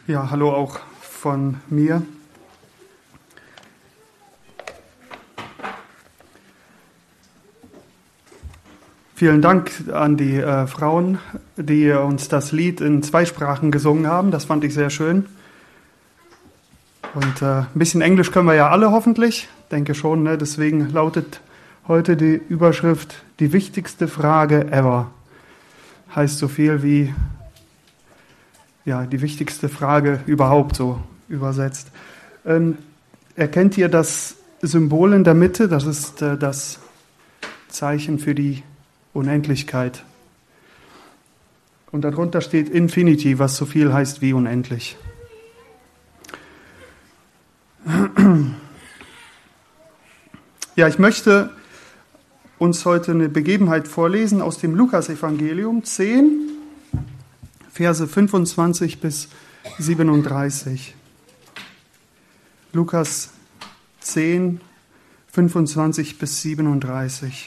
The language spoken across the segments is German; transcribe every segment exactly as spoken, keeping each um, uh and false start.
Ja, hallo auch von mir. Vielen Dank an die äh, Frauen, die uns das Lied in zwei Sprachen gesungen haben. Das fand ich sehr schön. Und äh, ein bisschen Englisch können wir ja alle hoffentlich, denke schon. Ne? Deswegen lautet heute die Überschrift: Die wichtigste Frage ever. Heißt so viel wie, ja, die wichtigste Frage überhaupt, so übersetzt. Ähm, erkennt ihr das Symbol in der Mitte? Das ist äh, das Zeichen für die Unendlichkeit. Und darunter steht Infinity, was so viel heißt wie unendlich. Ja, ich möchte uns heute eine Begebenheit vorlesen aus dem Lukas-Evangelium zehn, Verse fünfundzwanzig bis siebenunddreißig. Lukas zehn, fünfundzwanzig bis siebenunddreißig.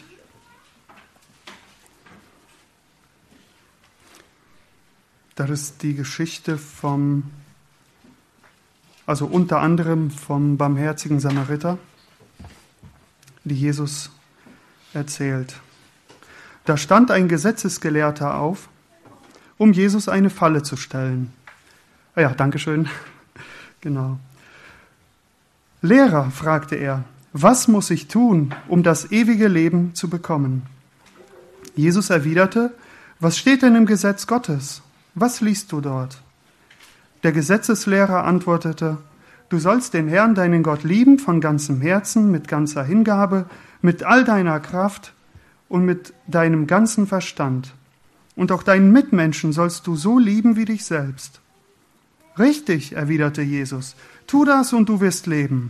Das ist die Geschichte vom, also unter anderem vom barmherzigen Samariter, die Jesus erzählt. Da stand ein Gesetzesgelehrter auf, um Jesus eine Falle zu stellen. Ja, danke schön. Genau. Lehrer, fragte er, was muss ich tun, um das ewige Leben zu bekommen? Jesus erwiderte, was steht denn im Gesetz Gottes? Was liest du dort? Der Gesetzeslehrer antwortete, du sollst den Herrn, deinen Gott, lieben von ganzem Herzen, mit ganzer Hingabe, mit all deiner Kraft und mit deinem ganzen Verstand. Und auch deinen Mitmenschen sollst du so lieben wie dich selbst. Richtig, erwiderte Jesus, tu das und du wirst leben.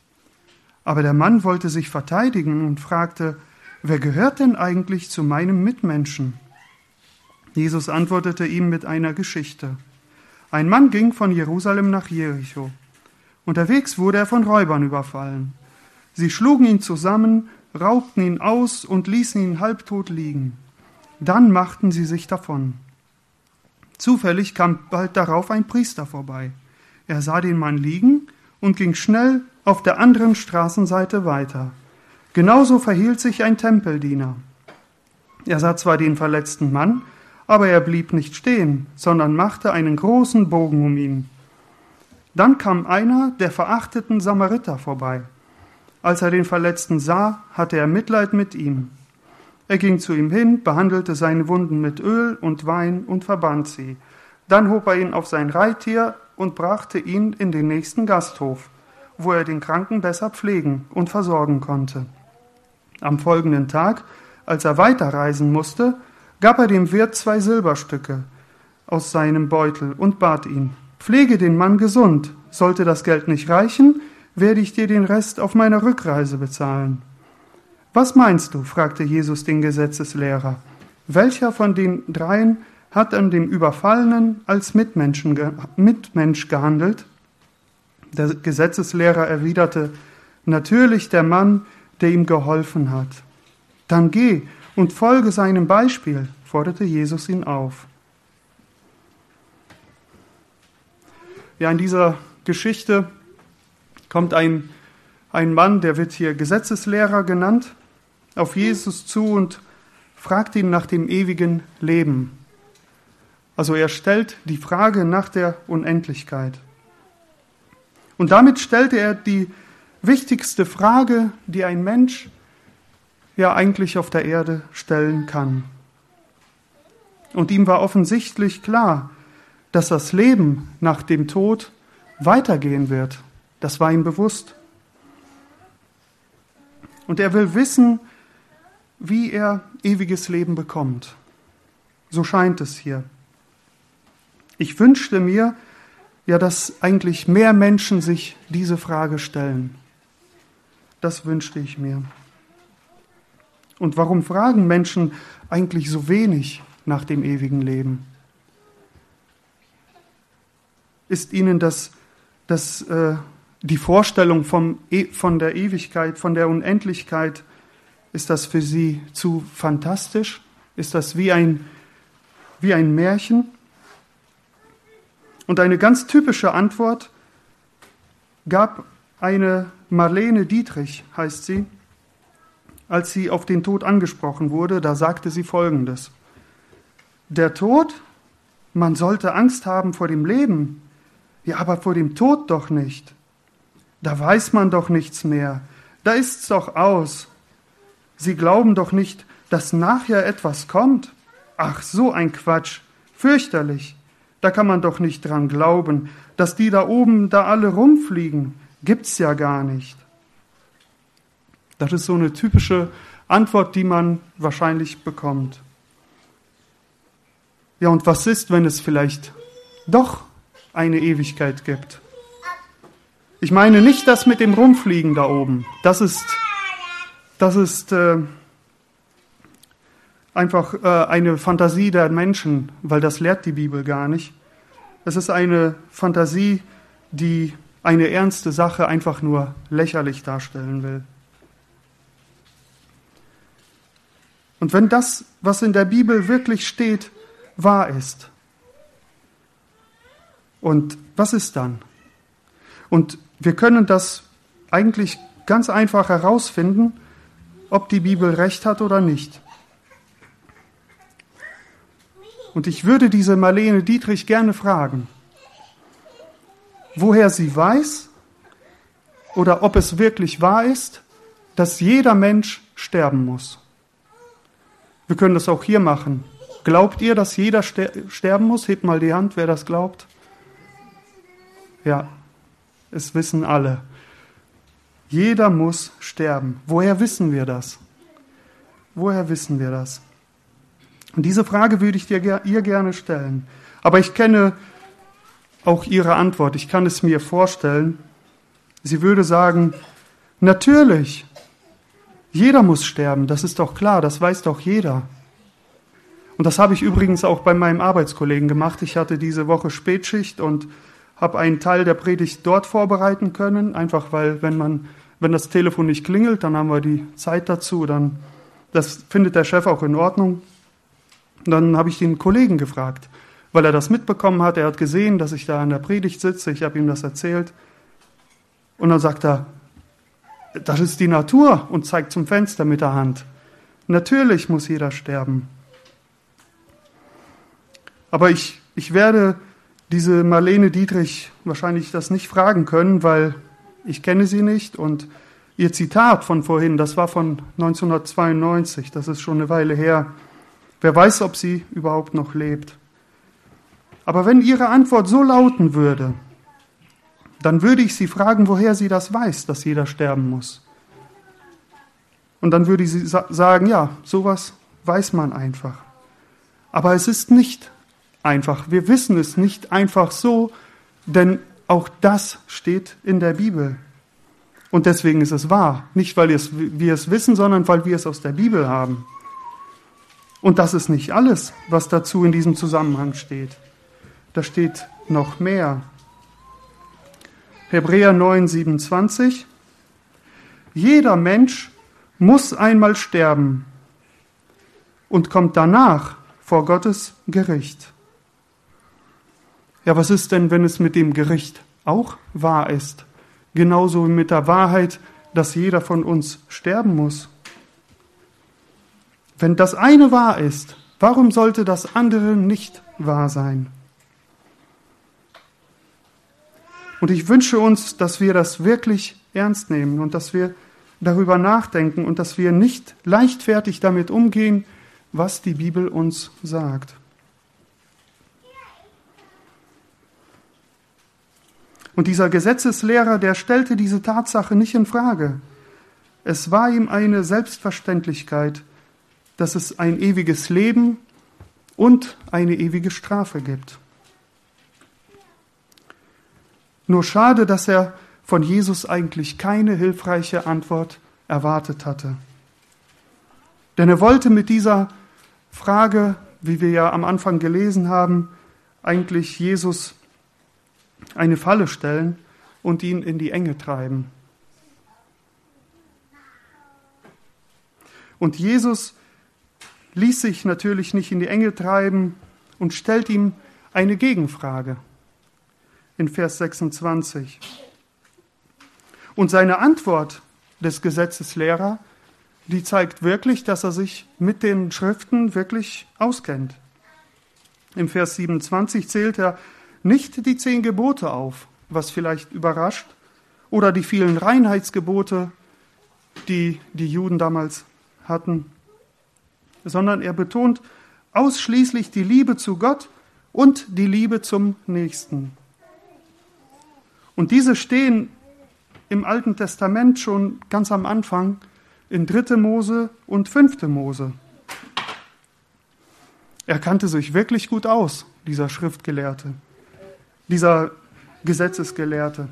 Aber der Mann wollte sich verteidigen und fragte, wer gehört denn eigentlich zu meinem Mitmenschen? Jesus antwortete ihm mit einer Geschichte. Ein Mann ging von Jerusalem nach Jericho. Unterwegs wurde er von Räubern überfallen. Sie schlugen ihn zusammen, raubten ihn aus und ließen ihn halbtot liegen. Dann machten sie sich davon. Zufällig kam bald darauf ein Priester vorbei. Er sah den Mann liegen und ging schnell auf der anderen Straßenseite weiter. Genauso verhielt sich ein Tempeldiener. Er sah zwar den verletzten Mann, aber er blieb nicht stehen, sondern machte einen großen Bogen um ihn. Dann kam einer der verachteten Samariter vorbei. Als er den Verletzten sah, hatte er Mitleid mit ihm. Er ging zu ihm hin, behandelte seine Wunden mit Öl und Wein und verband sie. Dann hob er ihn auf sein Reittier und brachte ihn in den nächsten Gasthof, wo er den Kranken besser pflegen und versorgen konnte. Am folgenden Tag, als er weiterreisen musste, gab er dem Wirt zwei Silberstücke aus seinem Beutel und bat ihn, pflege den Mann gesund. Sollte das Geld nicht reichen, werde ich dir den Rest auf meiner Rückreise bezahlen. Was meinst du? Fragte Jesus den Gesetzeslehrer. Welcher von den dreien hat an dem Überfallenen als Mitmenschen, Mitmensch gehandelt? Der Gesetzeslehrer erwiderte, natürlich der Mann, der ihm geholfen hat. Dann geh und folge seinem Beispiel, forderte Jesus ihn auf. Ja, in dieser Geschichte kommt ein, ein Mann, der wird hier Gesetzeslehrer genannt, auf Jesus zu und fragt ihn nach dem ewigen Leben. Also er stellt die Frage nach der Unendlichkeit. Und damit stellte er die wichtigste Frage, die ein Mensch ja eigentlich auf der Erde stellen kann. Und ihm war offensichtlich klar, dass das Leben nach dem Tod weitergehen wird. Das war ihm bewusst. Und er will wissen, wie er ewiges Leben bekommt. So scheint es hier. Ich wünschte mir, ja, dass eigentlich mehr Menschen sich diese Frage stellen. Das wünschte ich mir. Und warum fragen Menschen eigentlich so wenig nach dem ewigen Leben? Ist ihnen das, das, äh, die Vorstellung vom, von der Ewigkeit, von der Unendlichkeit, ist das für sie zu fantastisch? Ist das wie ein, wie ein Märchen? Und eine ganz typische Antwort gab eine Marlene Dietrich, heißt sie, als sie auf den Tod angesprochen wurde. Da sagte sie Folgendes: Der Tod, man sollte Angst haben vor dem Leben, ja, aber vor dem Tod doch nicht. Da weiß man doch nichts mehr, da ist's doch aus. Sie glauben doch nicht, dass nachher etwas kommt? Ach, so ein Quatsch, fürchterlich. Da kann man doch nicht dran glauben, dass die da oben da alle rumfliegen. Gibt's ja gar nicht. Das ist so eine typische Antwort, die man wahrscheinlich bekommt. Ja, und was ist, wenn es vielleicht doch eine Ewigkeit gibt? Ich meine nicht das mit dem Rumfliegen da oben. Das ist, das ist äh, einfach äh, eine Fantasie der Menschen, weil das lehrt die Bibel gar nicht. Es ist eine Fantasie, die eine ernste Sache einfach nur lächerlich darstellen will. Und wenn das, was in der Bibel wirklich steht, wahr ist, und was ist dann? Und wir können das eigentlich ganz einfach herausfinden, ob die Bibel recht hat oder nicht. Und ich würde diese Marlene Dietrich gerne fragen, woher sie weiß oder ob es wirklich wahr ist, dass jeder Mensch sterben muss. Wir können das auch hier machen. Glaubt ihr, dass jeder ster- sterben muss? Hebt mal die Hand, wer das glaubt. Ja, es wissen alle. Jeder muss sterben. Woher wissen wir das? Woher wissen wir das? Und diese Frage würde ich dir, ihr gerne stellen. Aber ich kenne auch ihre Antwort. Ich kann es mir vorstellen. Sie würde sagen, natürlich, jeder muss sterben. Das ist doch klar, das weiß doch jeder. Und das habe ich übrigens auch bei meinem Arbeitskollegen gemacht. Ich hatte diese Woche Spätschicht und habe einen Teil der Predigt dort vorbereiten können, einfach weil, wenn man, wenn das Telefon nicht klingelt, dann haben wir die Zeit dazu, dann, das findet der Chef auch in Ordnung. Und dann habe ich den Kollegen gefragt, weil er das mitbekommen hat, er hat gesehen, dass ich da in der Predigt sitze, ich habe ihm das erzählt. Und dann sagt er, das ist die Natur, und zeigt zum Fenster mit der Hand. Natürlich muss jeder sterben. Aber ich, ich werde diese Marlene Dietrich wahrscheinlich das nicht fragen können, weil ich kenne sie nicht. Und ihr Zitat von vorhin, das war von neunzehnhundertzweiundneunzig, das ist schon eine Weile her. Wer weiß, ob sie überhaupt noch lebt. Aber wenn ihre Antwort so lauten würde, dann würde ich sie fragen, woher sie das weiß, dass jeder sterben muss. Und dann würde sie sa- sagen, ja, sowas weiß man einfach. Aber es ist nicht einfach. Wir wissen es nicht einfach so, denn auch das steht in der Bibel. Und deswegen ist es wahr. Nicht, weil wir es wissen, sondern weil wir es aus der Bibel haben. Und das ist nicht alles, was dazu in diesem Zusammenhang steht. Da steht noch mehr. Hebräer neun, siebenundzwanzig. Jeder Mensch muss einmal sterben und kommt danach vor Gottes Gericht. Ja, was ist denn, wenn es mit dem Gericht auch wahr ist? Genauso wie mit der Wahrheit, dass jeder von uns sterben muss. Wenn das eine wahr ist, warum sollte das andere nicht wahr sein? Und ich wünsche uns, dass wir das wirklich ernst nehmen und dass wir darüber nachdenken und dass wir nicht leichtfertig damit umgehen, was die Bibel uns sagt. Und dieser Gesetzeslehrer, der stellte diese Tatsache nicht in Frage. Es war ihm eine Selbstverständlichkeit, dass es ein ewiges Leben und eine ewige Strafe gibt. Nur schade, dass er von Jesus eigentlich keine hilfreiche Antwort erwartet hatte. Denn er wollte mit dieser Frage, wie wir ja am Anfang gelesen haben, eigentlich Jesus eine Falle stellen und ihn in die Enge treiben. Und Jesus ließ sich natürlich nicht in die Enge treiben und stellt ihm eine Gegenfrage. in Vers sechsundzwanzig. Und seine Antwort des Gesetzeslehrer, die zeigt wirklich, dass er sich mit den Schriften wirklich auskennt. Im Vers siebenundzwanzig zählt er nicht die zehn Gebote auf, was vielleicht überrascht, oder die vielen Reinheitsgebote, die die Juden damals hatten, sondern er betont ausschließlich die Liebe zu Gott und die Liebe zum Nächsten. Und diese stehen im Alten Testament schon ganz am Anfang in dritte Mose und fünfte Mose. Er kannte sich wirklich gut aus, dieser Schriftgelehrte, dieser Gesetzesgelehrte.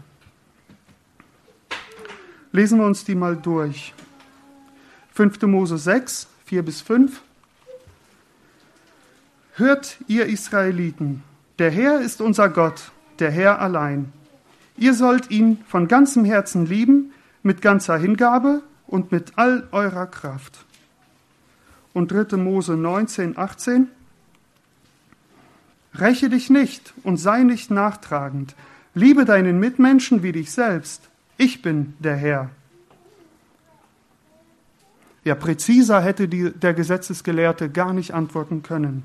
Lesen wir uns die mal durch. fünfte Mose sechs, vier bis fünf. Hört, ihr Israeliten, der Herr ist unser Gott, der Herr allein. Ihr sollt ihn von ganzem Herzen lieben, mit ganzer Hingabe und mit all eurer Kraft. Und dritte Mose neunzehn, achtzehn. Räche dich nicht und sei nicht nachtragend. Liebe deinen Mitmenschen wie dich selbst. Ich bin der Herr. Ja, präziser hätte die, der Gesetzesgelehrte gar nicht antworten können.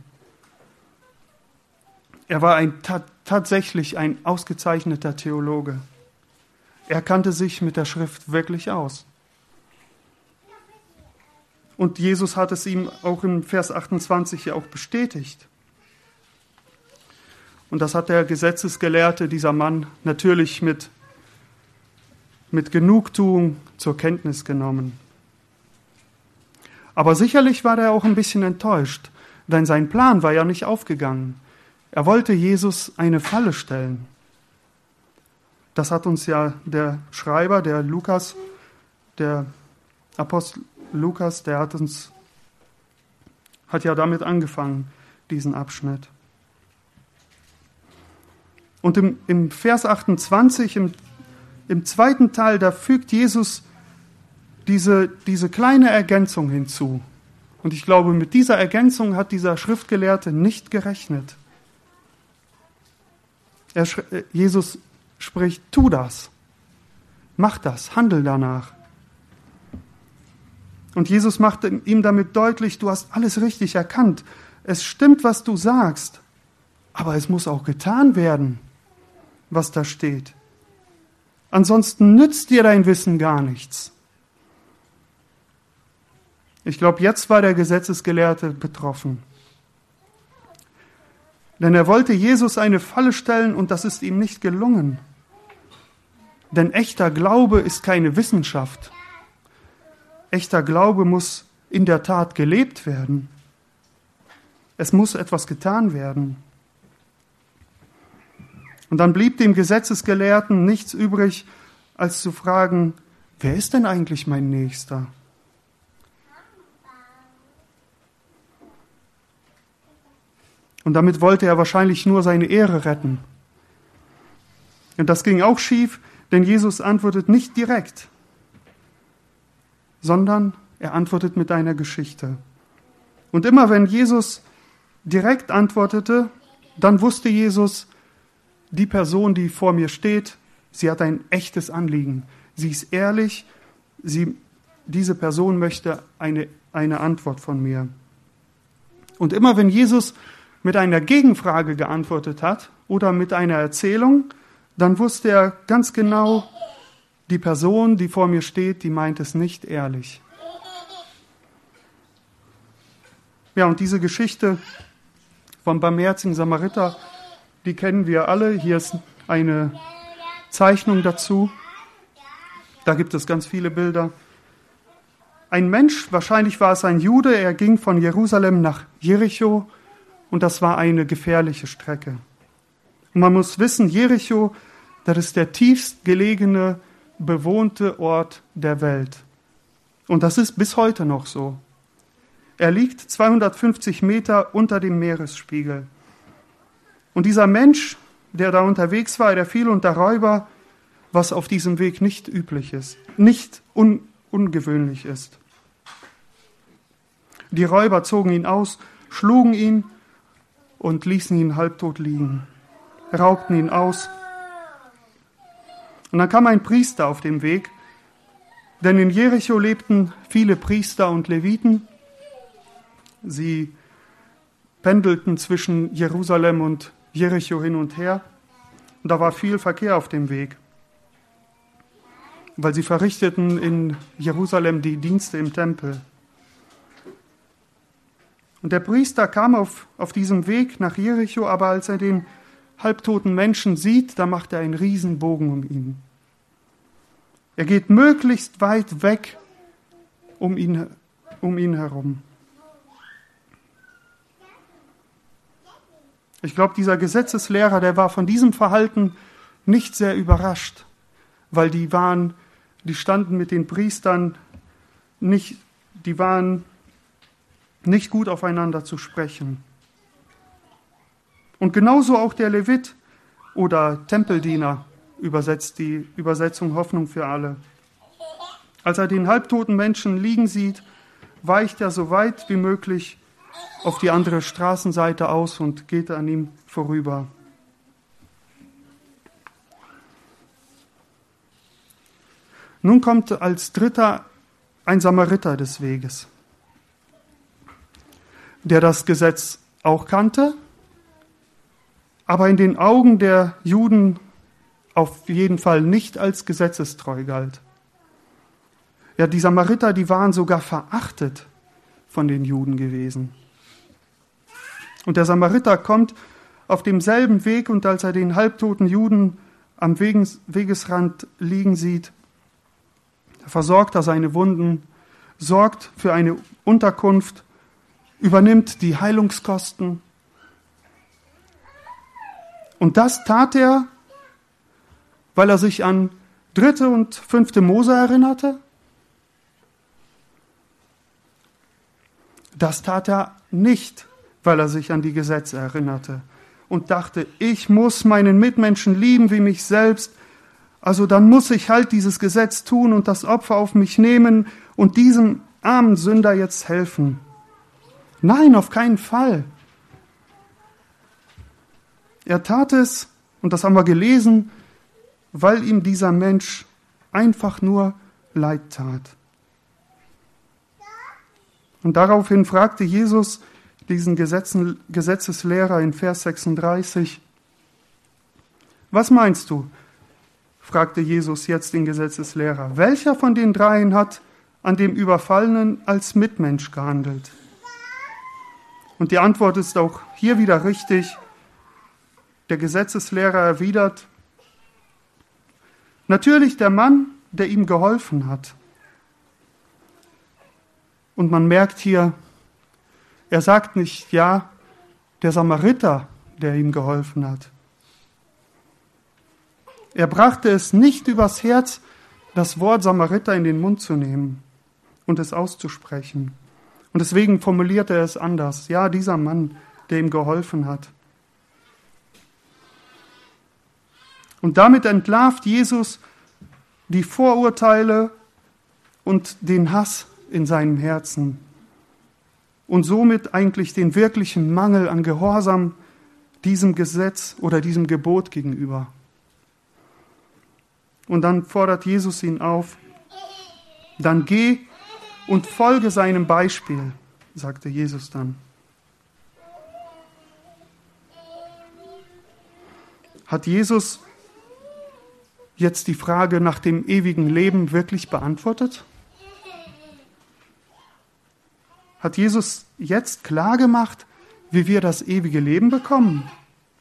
Er war ein, ta- tatsächlich ein ausgezeichneter Theologe. Er kannte sich mit der Schrift wirklich aus. Und Jesus hat es ihm auch im Vers achtundzwanzig ja auch bestätigt. Und das hat der Gesetzesgelehrte, dieser Mann, natürlich mit, mit Genugtuung zur Kenntnis genommen. Aber sicherlich war er auch ein bisschen enttäuscht, denn sein Plan war ja nicht aufgegangen. Er wollte Jesus eine Falle stellen. Das hat uns ja der Schreiber, der Lukas, der Apostel Lukas, der hat uns, hat ja damit angefangen, diesen Abschnitt. Und im, im Vers achtundzwanzig, im, im zweiten Teil, da fügt Jesus diese, diese kleine Ergänzung hinzu. Und ich glaube, mit dieser Ergänzung hat dieser Schriftgelehrte nicht gerechnet. Er, Jesus spricht, tu das, mach das, handel danach. Und Jesus macht ihm damit deutlich, du hast alles richtig erkannt. Es stimmt, was du sagst, aber es muss auch getan werden, was da steht. Ansonsten nützt dir dein Wissen gar nichts. Ich glaube, jetzt war der Gesetzesgelehrte betroffen. Denn er wollte Jesus eine Falle stellen und das ist ihm nicht gelungen. Denn echter Glaube ist keine Wissenschaft. Echter Glaube muss in der Tat gelebt werden. Es muss etwas getan werden. Und dann blieb dem Gesetzesgelehrten nichts übrig, als zu fragen, wer ist denn eigentlich mein Nächster? Und damit wollte er wahrscheinlich nur seine Ehre retten. Und das ging auch schief, denn Jesus antwortet nicht direkt, sondern er antwortet mit einer Geschichte. Und immer wenn Jesus direkt antwortete, dann wusste Jesus, die Person, die vor mir steht, sie hat ein echtes Anliegen. Sie ist ehrlich, sie, diese Person möchte eine, eine Antwort von mir. Und immer wenn Jesus mit einer Gegenfrage geantwortet hat oder mit einer Erzählung, dann wusste er ganz genau, die Person, die vor mir steht, die meint es nicht ehrlich. Ja, und diese Geschichte vom barmherzigen Samariter, die kennen wir alle. Hier ist eine Zeichnung dazu. Da gibt es ganz viele Bilder. Ein Mensch, wahrscheinlich war es ein Jude, er ging von Jerusalem nach Jericho und das war eine gefährliche Strecke. Und man muss wissen, Jericho, das ist der tiefst gelegene, bewohnte Ort der Welt. Und das ist bis heute noch so. Er liegt zweihundertfünfzig Meter unter dem Meeresspiegel. Und dieser Mensch, der da unterwegs war, der fiel unter Räuber, was auf diesem Weg nicht üblich ist, nicht un- ungewöhnlich ist. Die Räuber zogen ihn aus, schlugen ihn und ließen ihn halbtot liegen, raubten ihn aus Und dann kam ein Priester auf dem Weg, denn in Jericho lebten viele Priester und Leviten. Sie pendelten zwischen Jerusalem und Jericho hin und her. Und da war viel Verkehr auf dem Weg, weil sie verrichteten in Jerusalem die Dienste im Tempel. Und der Priester kam auf, auf diesem Weg nach Jericho, aber als er den halbtoten Menschen sieht, da macht er einen Riesenbogen um ihn. Er geht möglichst weit weg um ihn, um ihn herum. Ich glaube, dieser Gesetzeslehrer, der war von diesem Verhalten nicht sehr überrascht, weil die waren, die standen mit den Priestern nicht, die waren nicht gut aufeinander zu sprechen. Und genauso auch der Levit oder Tempeldiener, übersetzt die Übersetzung Hoffnung für alle. Als er den halbtoten Menschen liegen sieht, weicht er so weit wie möglich auf die andere Straßenseite aus und geht an ihm vorüber. Nun kommt als Dritter ein Samariter des Weges, der das Gesetz auch kannte, aber in den Augen der Juden auf jeden Fall nicht als gesetzestreu galt. Ja, die Samariter, die waren sogar verachtet von den Juden gewesen. Und der Samariter kommt auf demselben Weg und als er den halbtoten Juden am Weges, Wegesrand liegen sieht, versorgt er seine Wunden, sorgt für eine Unterkunft, übernimmt die Heilungskosten. Und das tat er, weil er sich an dritte und fünfte Mose erinnerte? Das tat er nicht, weil er sich an die Gesetze erinnerte und dachte, ich muss meinen Mitmenschen lieben wie mich selbst, also dann muss ich halt dieses Gesetz tun und das Opfer auf mich nehmen und diesem armen Sünder jetzt helfen. Nein, auf keinen Fall. Er tat es, und das haben wir gelesen, weil ihm dieser Mensch einfach nur leid tat. Und daraufhin fragte Jesus diesen Gesetzen, Gesetzeslehrer in Vers sechsunddreißig, was meinst du? Fragte Jesus jetzt den Gesetzeslehrer. Welcher von den dreien hat an dem Überfallenen als Mitmensch gehandelt? Und die Antwort ist auch hier wieder richtig. Der Gesetzeslehrer erwidert, natürlich der Mann, der ihm geholfen hat. Und man merkt hier, er sagt nicht, ja, der Samariter, der ihm geholfen hat. Er brachte es nicht übers Herz, das Wort Samariter in den Mund zu nehmen und es auszusprechen. Und deswegen formuliert er es anders. Ja, dieser Mann, der ihm geholfen hat. Und damit entlarvt Jesus die Vorurteile und den Hass in seinem Herzen und somit eigentlich den wirklichen Mangel an Gehorsam diesem Gesetz oder diesem Gebot gegenüber. Und dann fordert Jesus ihn auf, dann geh und folge seinem Beispiel, sagte Jesus dann. Hat Jesus jetzt die Frage nach dem ewigen Leben wirklich beantwortet? Hat Jesus jetzt klar gemacht, wie wir das ewige Leben bekommen?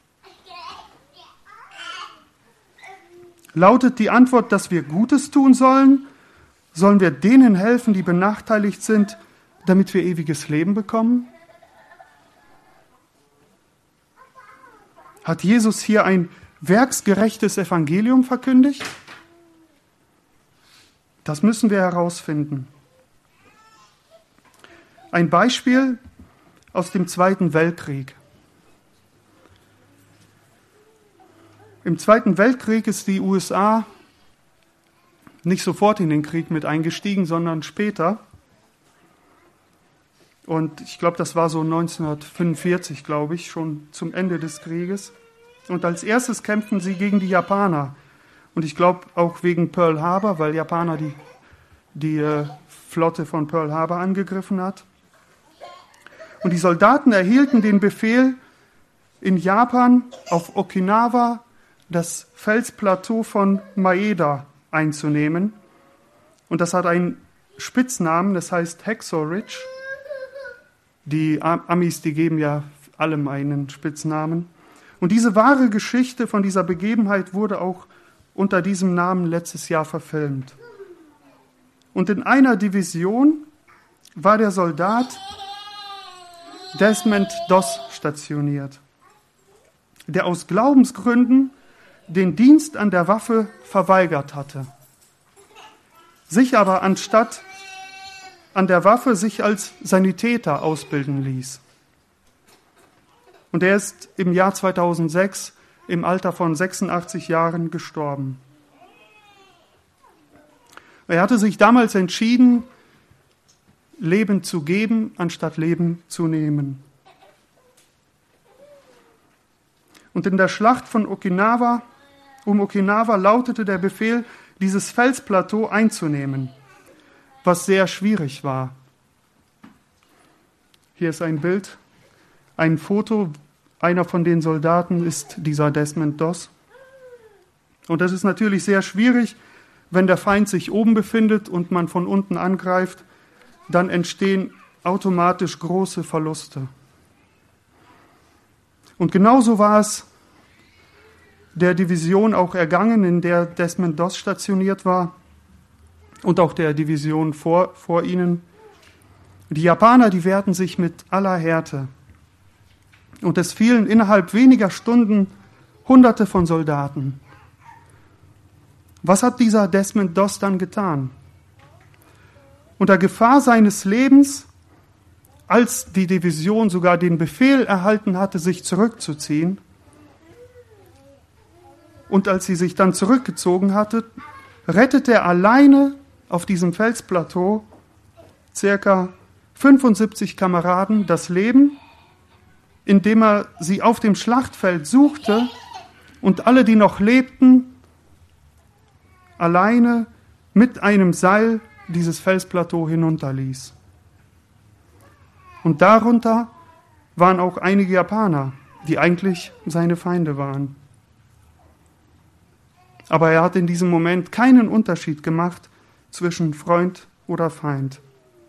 Lautet die Antwort, dass wir Gutes tun sollen? Sollen wir denen helfen, die benachteiligt sind, damit wir ewiges Leben bekommen? Hat Jesus hier ein werksgerechtes Evangelium verkündigt? Das müssen wir herausfinden. Ein Beispiel aus dem Zweiten Weltkrieg. Im Zweiten Weltkrieg ist die U S A nicht sofort in den Krieg mit eingestiegen, sondern später. Und ich glaube, das war so neunzehnhundertfünfundvierzig, glaube ich, schon zum Ende des Krieges. Und als erstes kämpften sie gegen die Japaner. Und ich glaube auch wegen Pearl Harbor, weil Japaner die, die äh, Flotte von Pearl Harbor angegriffen hat. Und die Soldaten erhielten den Befehl, in Japan auf Okinawa das Felsplateau von Maeda einzunehmen. Und das hat einen Spitznamen, das heißt Hacksaw Ridge. Die Amis, die geben ja allem einen Spitznamen. Und diese wahre Geschichte von dieser Begebenheit wurde auch unter diesem Namen letztes Jahr verfilmt. Und in einer Division war der Soldat Desmond Doss stationiert, der aus Glaubensgründen den Dienst an der Waffe verweigert hatte, sich aber anstatt an der Waffe sich als Sanitäter ausbilden ließ. Und er ist im Jahr zweitausendsechs im Alter von sechsundachtzig Jahren gestorben. Er hatte sich damals entschieden, Leben zu geben, anstatt Leben zu nehmen. Und in der Schlacht von Okinawa, um Okinawa lautete der Befehl, dieses Felsplateau einzunehmen, was sehr schwierig war. Hier ist ein Bild, ein Foto. Einer von den Soldaten ist dieser Desmond Doss. Und das ist natürlich sehr schwierig, wenn der Feind sich oben befindet und man von unten angreift, dann entstehen automatisch große Verluste. Und genauso war es der Division auch ergangen, in der Desmond Doss stationiert war und auch der Division vor, vor ihnen. Die Japaner, die wehrten sich mit aller Härte. Und es fielen innerhalb weniger Stunden Hunderte von Soldaten. Was hat dieser Desmond Doss dann getan? Unter Gefahr seines Lebens, als die Division sogar den Befehl erhalten hatte, sich zurückzuziehen, und als sie sich dann zurückgezogen hatte, rettete er alleine auf diesem Felsplateau circa fünfundsiebzig Kameraden das Leben, indem er sie auf dem Schlachtfeld suchte und alle, die noch lebten, alleine mit einem Seil dieses Felsplateau hinunterließ. Und darunter waren auch einige Japaner, die eigentlich seine Feinde waren. Aber er hat in diesem Moment keinen Unterschied gemacht zwischen Freund oder Feind.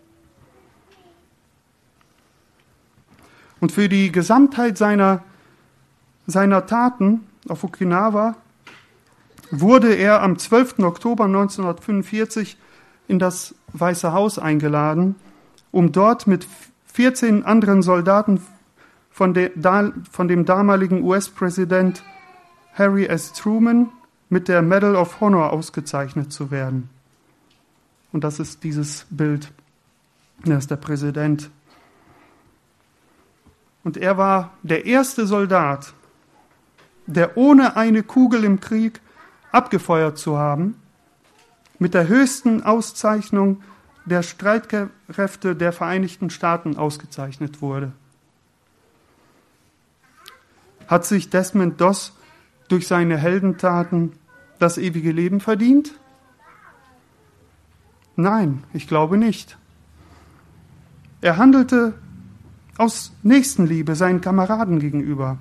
Und für die Gesamtheit seiner, seiner Taten auf Okinawa wurde er am zwölften Oktober neunzehnhundertfünfundvierzig in das Weiße Haus eingeladen, um dort mit vierzehn anderen Soldaten von, de, da, von dem damaligen U S-Präsident Harry S. Truman mit der Medal of Honor ausgezeichnet zu werden. Und das ist dieses Bild. Er ist der Präsident. Und er war der erste Soldat, der ohne eine Kugel im Krieg abgefeuert zu haben, mit der höchsten Auszeichnung der Streitkräfte der Vereinigten Staaten ausgezeichnet wurde. Hat sich Desmond Doss durch seine Heldentaten das ewige Leben verdient? Nein, ich glaube nicht. Er handelte aus Nächstenliebe seinen Kameraden gegenüber.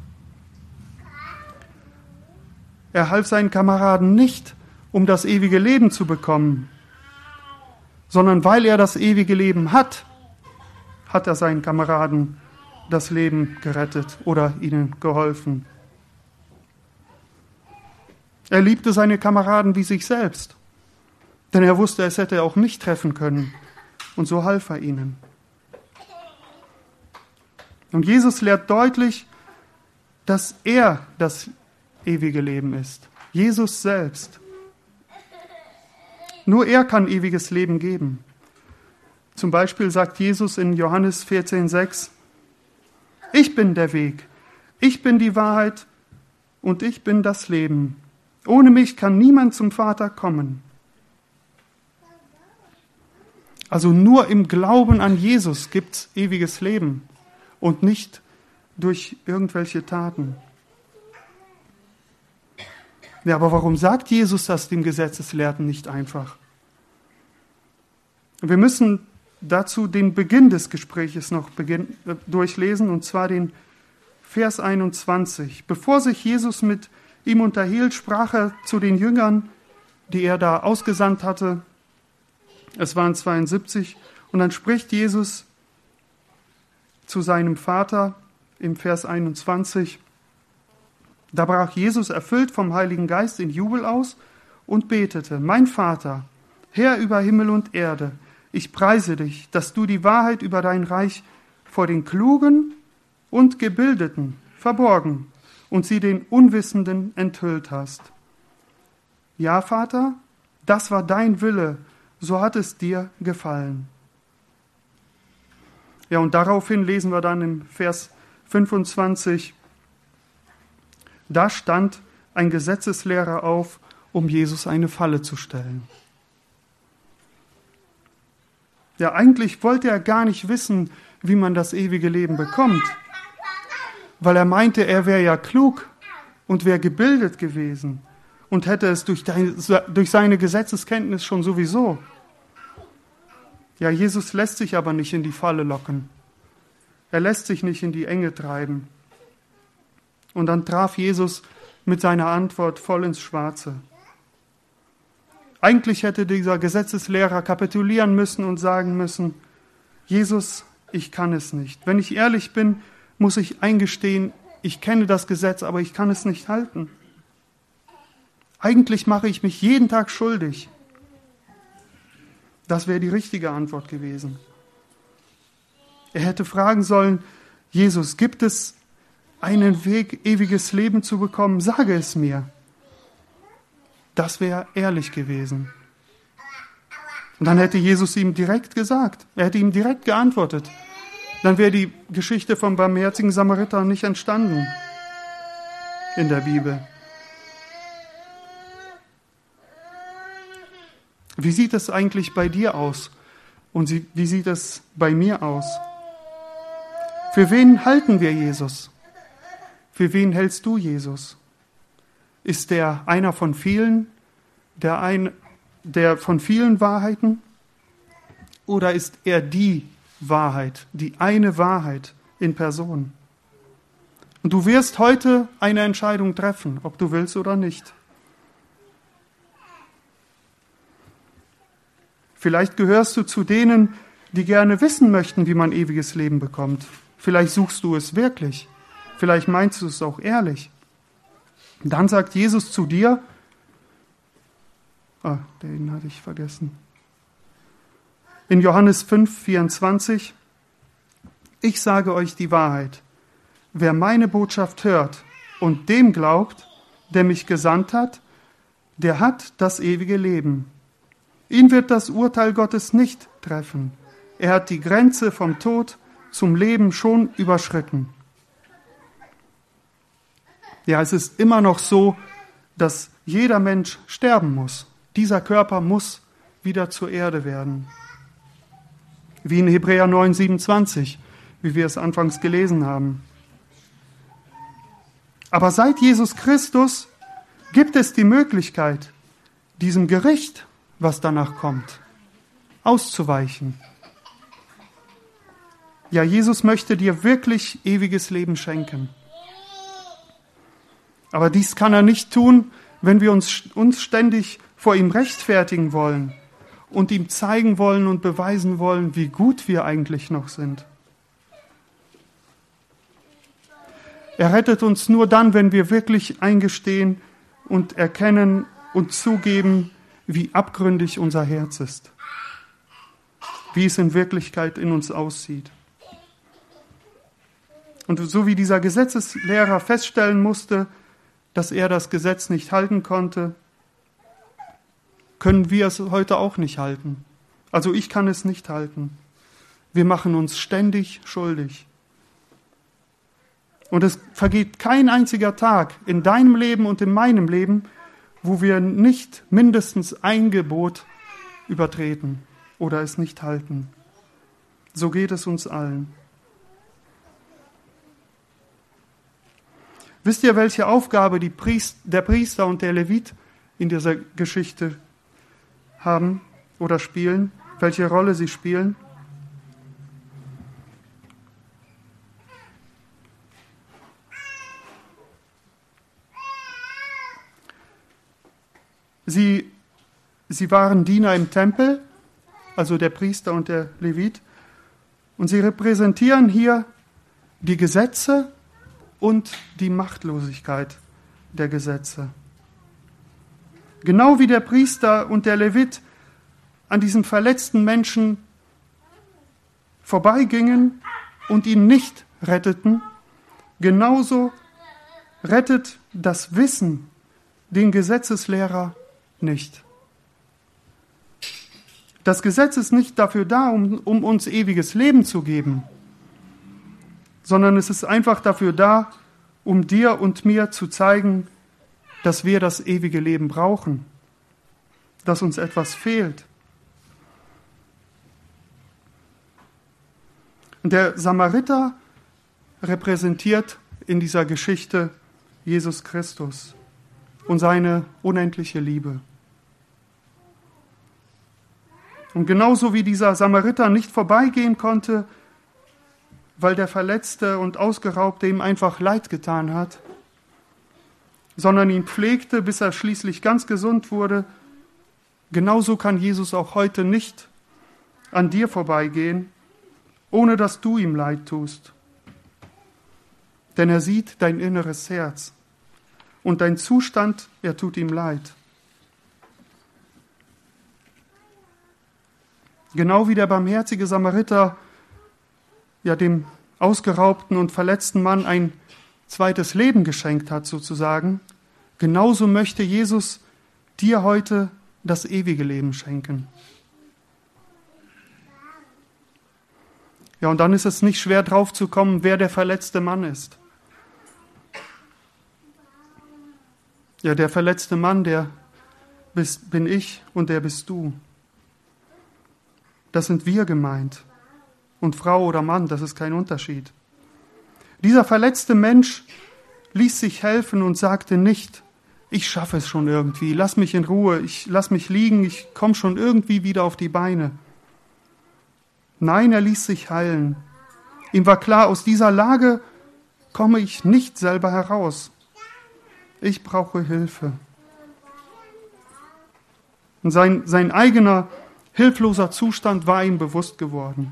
Er half seinen Kameraden nicht, um das ewige Leben zu bekommen, sondern weil er das ewige Leben hat, hat er seinen Kameraden das Leben gerettet oder ihnen geholfen. Er liebte seine Kameraden wie sich selbst, denn er wusste, es hätte auch mich treffen können, und so half er ihnen. Und Jesus lehrt deutlich, dass er das ewige Leben ist. Jesus selbst. Nur er kann ewiges Leben geben. Zum Beispiel sagt Jesus in Johannes vierzehn sechs, ich bin der Weg, ich bin die Wahrheit und ich bin das Leben. Ohne mich kann niemand zum Vater kommen. Also nur im Glauben an Jesus gibt es ewiges Leben und nicht durch irgendwelche Taten. Ja, aber warum sagt Jesus das dem Gesetzesgelehrten nicht einfach? Wir müssen dazu den Beginn des Gespräches noch beginn, äh, durchlesen, und zwar den Vers einundzwanzig. Bevor sich Jesus mit ihm unterhielt, sprach er zu den Jüngern, die er da ausgesandt hatte. Es waren zweiundsiebzig. Und dann spricht Jesus zu seinem Vater im Vers einundzwanzig. Da brach Jesus, erfüllt vom Heiligen Geist, in Jubel aus und betete: Mein Vater, Herr über Himmel und Erde, ich preise dich, dass du die Wahrheit über dein Reich vor den Klugen und Gebildeten verborgen und sie den Unwissenden enthüllt hast. Ja, Vater, das war dein Wille, so hat es dir gefallen. Ja, und daraufhin lesen wir dann im Vers fünfundzwanzig, da stand ein Gesetzeslehrer auf, um Jesus eine Falle zu stellen. Ja, eigentlich wollte er gar nicht wissen, wie man das ewige Leben bekommt, weil er meinte, er wäre ja klug und wäre gebildet gewesen und hätte es durch, durch seine Gesetzeskenntnis schon sowieso. Ja, Jesus lässt sich aber nicht in die Falle locken. Er lässt sich nicht in die Enge treiben. Und dann traf Jesus mit seiner Antwort voll ins Schwarze. Eigentlich hätte dieser Gesetzeslehrer kapitulieren müssen und sagen müssen: Jesus, ich kann es nicht. Wenn ich ehrlich bin, muss ich eingestehen, ich kenne das Gesetz, aber ich kann es nicht halten. Eigentlich mache ich mich jeden Tag schuldig. Das wäre die richtige Antwort gewesen. Er hätte fragen sollen: Jesus, gibt es einen Weg, ewiges Leben zu bekommen? Sage es mir. Das wäre ehrlich gewesen. Und dann hätte Jesus ihm direkt gesagt, er hätte ihm direkt geantwortet. Dann wäre die Geschichte vom barmherzigen Samariter nicht entstanden in der Bibel. Wie sieht es eigentlich bei dir aus? Und wie sieht es bei mir aus? Für wen halten wir Jesus? Für wen hältst du Jesus? Ist er einer von vielen, der, ein, der von vielen Wahrheiten? Oder ist er die Wahrheit, die eine Wahrheit in Person? Und du wirst heute eine Entscheidung treffen, ob du willst oder nicht. Vielleicht gehörst du zu denen, die gerne wissen möchten, wie man ewiges Leben bekommt. Vielleicht suchst du es wirklich. Vielleicht meinst du es auch ehrlich. Dann sagt Jesus zu dir, ah, den hatte ich vergessen. In Johannes fünf, vierundzwanzig, ich sage euch die Wahrheit. Wer meine Botschaft hört und dem glaubt, der mich gesandt hat, der hat das ewige Leben. Ihn wird das Urteil Gottes nicht treffen. Er hat die Grenze vom Tod zum Leben schon überschritten. Ja, es ist immer noch so, dass jeder Mensch sterben muss. Dieser Körper muss wieder zur Erde werden. Wie in Hebräer neun, siebenundzwanzig, wie wir es anfangs gelesen haben. Aber seit Jesus Christus gibt es die Möglichkeit, diesem Gericht, was danach kommt, auszuweichen. Ja, Jesus möchte dir wirklich ewiges Leben schenken. Aber dies kann er nicht tun, wenn wir uns, uns ständig vor ihm rechtfertigen wollen und ihm zeigen wollen und beweisen wollen, wie gut wir eigentlich noch sind. Er rettet uns nur dann, wenn wir wirklich eingestehen und erkennen und zugeben, wie abgründig unser Herz ist, wie es in Wirklichkeit in uns aussieht. Und so wie dieser Gesetzeslehrer feststellen musste, dass er das Gesetz nicht halten konnte, können wir es heute auch nicht halten. Also ich kann es nicht halten. Wir machen uns ständig schuldig. Und es vergeht kein einziger Tag in deinem Leben und in meinem Leben, wo wir nicht mindestens ein Gebot übertreten oder es nicht halten. So geht es uns allen. Wisst ihr, welche Aufgabe die Priest, der Priester und der Levit in dieser Geschichte haben oder spielen? Welche Rolle sie spielen? Sie, sie waren Diener im Tempel, also der Priester und der Levit, und sie repräsentieren hier die Gesetze und die Machtlosigkeit der Gesetze. Genau wie der Priester und der Levit an diesem verletzten Menschen vorbeigingen und ihn nicht retteten, genauso rettet das Wissen den Gesetzeslehrer nicht. Das Gesetz ist nicht dafür da, um, um uns ewiges Leben zu geben, sondern es ist einfach dafür da, um dir und mir zu zeigen, dass wir das ewige Leben brauchen, dass uns etwas fehlt. Der Samariter repräsentiert in dieser Geschichte Jesus Christus und seine unendliche Liebe. Und genauso wie dieser Samariter nicht vorbeigehen konnte, weil der Verletzte und Ausgeraubte ihm einfach leid getan hat, sondern ihn pflegte, bis er schließlich ganz gesund wurde, genauso kann Jesus auch heute nicht an dir vorbeigehen, ohne dass du ihm leid tust. Denn er sieht dein inneres Herz und dein Zustand, er tut ihm leid. Genau wie der barmherzige Samariter ja dem ausgeraubten und verletzten Mann ein zweites Leben geschenkt hat, sozusagen, genauso möchte Jesus dir heute das ewige Leben schenken. Ja, und dann ist es nicht schwer drauf zu kommen, wer der verletzte Mann ist. Ja, der verletzte Mann, der bist, bin ich und der bist du. Das sind wir gemeint. Und Frau oder Mann, das ist kein Unterschied. Dieser verletzte Mensch ließ sich helfen und sagte nicht, ich schaffe es schon irgendwie, lass mich in Ruhe, ich lass mich liegen, ich komme schon irgendwie wieder auf die Beine. Nein, er ließ sich heilen. Ihm war klar, aus dieser Lage komme ich nicht selber heraus. Ich brauche Hilfe. Und sein, sein eigener hilfloser Zustand war ihm bewusst geworden.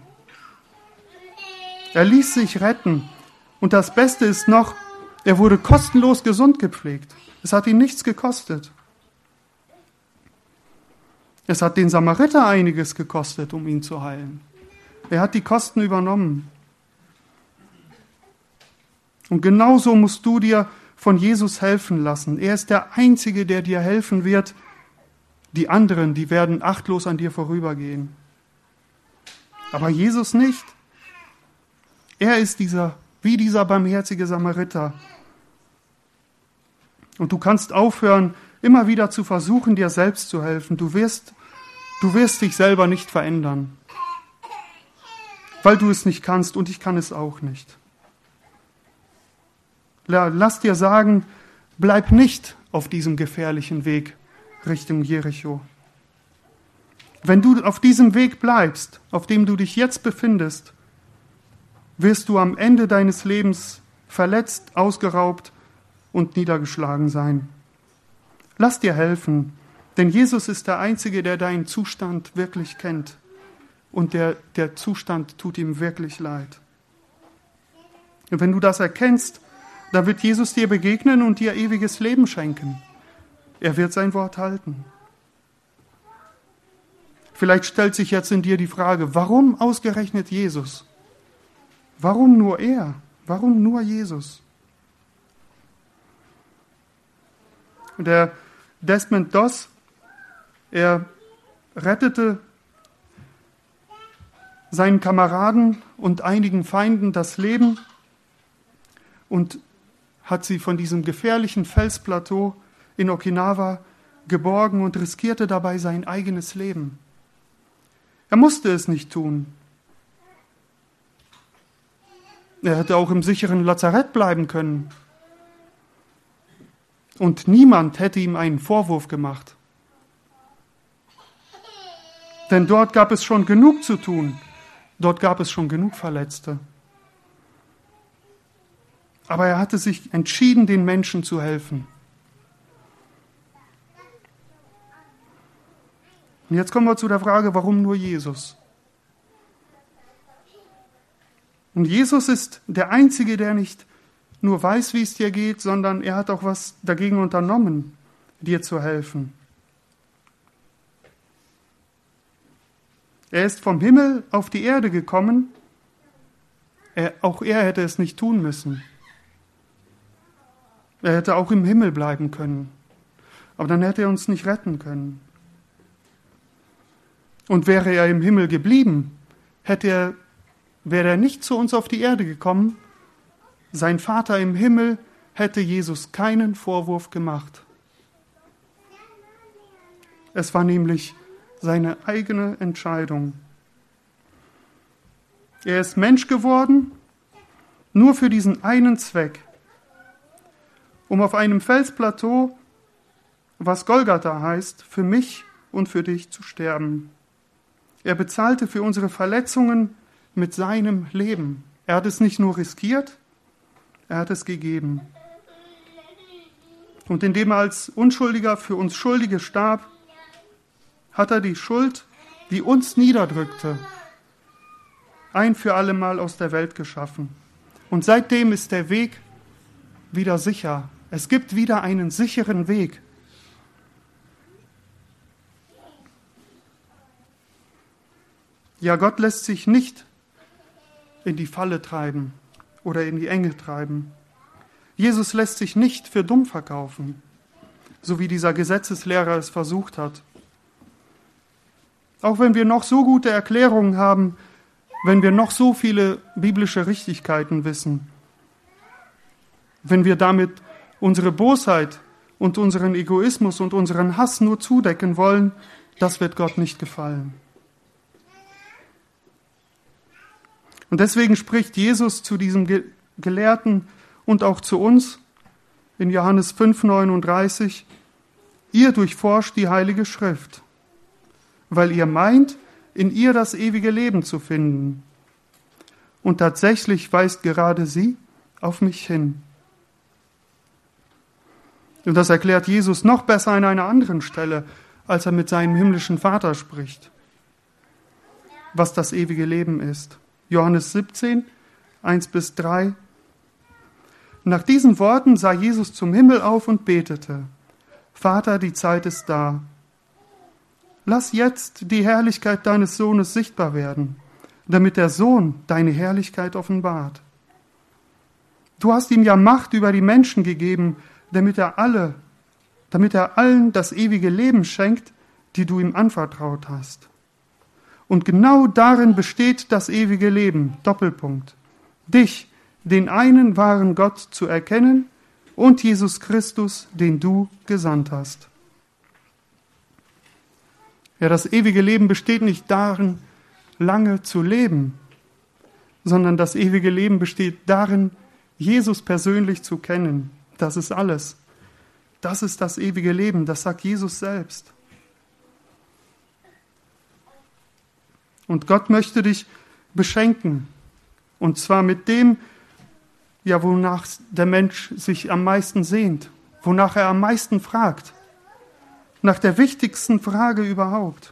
Er ließ sich retten. Und das Beste ist noch, er wurde kostenlos gesund gepflegt. Es hat ihn nichts gekostet. Es hat den Samariter einiges gekostet, um ihn zu heilen. Er hat die Kosten übernommen. Und genauso musst du dir von Jesus helfen lassen. Er ist der Einzige, der dir helfen wird. Die anderen, die werden achtlos an dir vorübergehen. Aber Jesus nicht. Er ist dieser, wie dieser barmherzige Samariter. Und du kannst aufhören, immer wieder zu versuchen, dir selbst zu helfen. Du wirst, du wirst dich selber nicht verändern. Weil du es nicht kannst und ich kann es auch nicht. Lass dir sagen, bleib nicht auf diesem gefährlichen Weg Richtung Jericho. Wenn du auf diesem Weg bleibst, auf dem du dich jetzt befindest, wirst du am Ende deines Lebens verletzt, ausgeraubt und niedergeschlagen sein. Lass dir helfen, denn Jesus ist der Einzige, der deinen Zustand wirklich kennt. Und der, der Zustand tut ihm wirklich leid. Und wenn du das erkennst, dann wird Jesus dir begegnen und dir ewiges Leben schenken. Er wird sein Wort halten. Vielleicht stellt sich jetzt in dir die Frage, warum ausgerechnet Jesus? Warum nur er? Warum nur Jesus? Und der Desmond Doss, er rettete seinen Kameraden und einigen Feinden das Leben und hat sie von diesem gefährlichen Felsplateau in Okinawa geborgen und riskierte dabei sein eigenes Leben. Er musste es nicht tun. Er hätte auch im sicheren Lazarett bleiben können. Und niemand hätte ihm einen Vorwurf gemacht. Denn dort gab es schon genug zu tun. Dort gab es schon genug Verletzte. Aber er hatte sich entschieden, den Menschen zu helfen. Und jetzt kommen wir zu der Frage, warum nur Jesus? Und Jesus ist der Einzige, der nicht nur weiß, wie es dir geht, sondern er hat auch was dagegen unternommen, dir zu helfen. Er ist vom Himmel auf die Erde gekommen. Er, auch er hätte es nicht tun müssen. Er hätte auch im Himmel bleiben können. Aber dann hätte er uns nicht retten können. Und wäre er im Himmel geblieben, hätte er, wäre er nicht zu uns auf die Erde gekommen, sein Vater im Himmel hätte Jesus keinen Vorwurf gemacht. Es war nämlich seine eigene Entscheidung. Er ist Mensch geworden, nur für diesen einen Zweck, um auf einem Felsplateau, was Golgatha heißt, für mich und für dich zu sterben. Er bezahlte für unsere Verletzungen mit seinem Leben. Er hat es nicht nur riskiert, er hat es gegeben. Und indem er als Unschuldiger für uns Schuldige starb, hat er die Schuld, die uns niederdrückte, ein für alle Mal aus der Welt geschaffen. Und seitdem ist der Weg wieder sicher. Es gibt wieder einen sicheren Weg. Ja, Gott lässt sich nicht in die Falle treiben oder in die Enge treiben. Jesus lässt sich nicht für dumm verkaufen, so wie dieser Gesetzeslehrer es versucht hat. Auch wenn wir noch so gute Erklärungen haben, wenn wir noch so viele biblische Richtigkeiten wissen, wenn wir damit unsere Bosheit und unseren Egoismus und unseren Hass nur zudecken wollen, das wird Gott nicht gefallen. Und deswegen spricht Jesus zu diesem Gelehrten und auch zu uns in Johannes fünf neununddreißig, ihr durchforscht die Heilige Schrift, weil ihr meint, in ihr das ewige Leben zu finden. Und tatsächlich weist gerade sie auf mich hin. Und das erklärt Jesus noch besser an einer anderen Stelle, als er mit seinem himmlischen Vater spricht, was das ewige Leben ist. Johannes siebzehn, eins bis drei. Nach diesen Worten sah Jesus zum Himmel auf und betete: Vater, die Zeit ist da. Lass jetzt die Herrlichkeit deines Sohnes sichtbar werden, damit der Sohn deine Herrlichkeit offenbart. Du hast ihm ja Macht über die Menschen gegeben, damit er alle, damit er allen das ewige Leben schenkt, die du ihm anvertraut hast. Und genau darin besteht das ewige Leben, Doppelpunkt. Dich, den einen wahren Gott, zu erkennen und Jesus Christus, den du gesandt hast. Ja, das ewige Leben besteht nicht darin, lange zu leben, sondern das ewige Leben besteht darin, Jesus persönlich zu kennen. Das ist alles. Das ist das ewige Leben, das sagt Jesus selbst. Und Gott möchte dich beschenken. Und zwar mit dem, ja, wonach der Mensch sich am meisten sehnt, wonach er am meisten fragt. Nach der wichtigsten Frage überhaupt.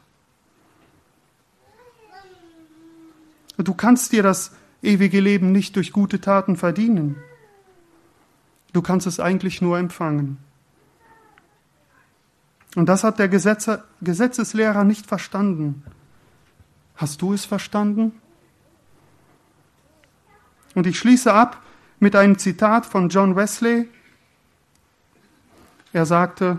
Du kannst dir das ewige Leben nicht durch gute Taten verdienen. Du kannst es eigentlich nur empfangen. Und das hat der Gesetze, Gesetzeslehrer nicht verstanden. Hast du es verstanden? Und ich schließe ab mit einem Zitat von John Wesley. Er sagte: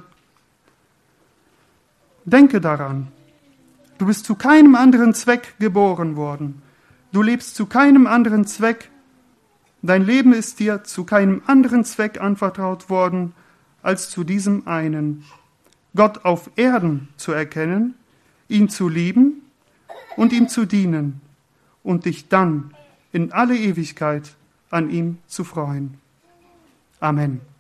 Denke daran, du bist zu keinem anderen Zweck geboren worden. Du lebst zu keinem anderen Zweck. Dein Leben ist dir zu keinem anderen Zweck anvertraut worden, als zu diesem einen: Gott auf Erden zu erkennen, ihn zu lieben und ihm zu dienen und dich dann in alle Ewigkeit an ihm zu freuen. Amen.